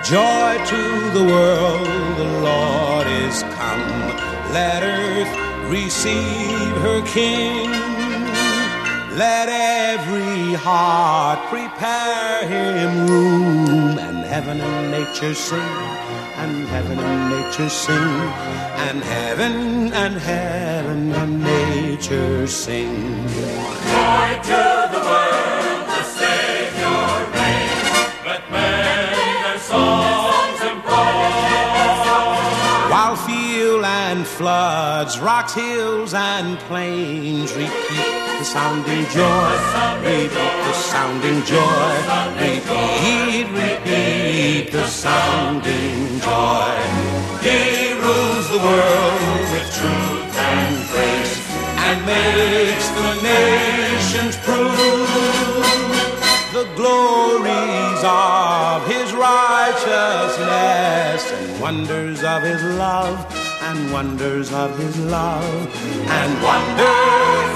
Joy to the world, the Lord is come. Let earth receive her King. Let every heart prepare him room. And heaven and nature sing, and heaven and nature sing, and heaven and nature sing. Joy to the world, the Savior reigns. Let men their songs employ. While field and floods, rocks, hills, and plains repeat the sounding joy, repeat the sounding joy, repeat the sounding joy. He rules the world with truth and grace, and makes the nations prove the glories of his righteousness, and wonders of his love, and wonders of his love, and wonders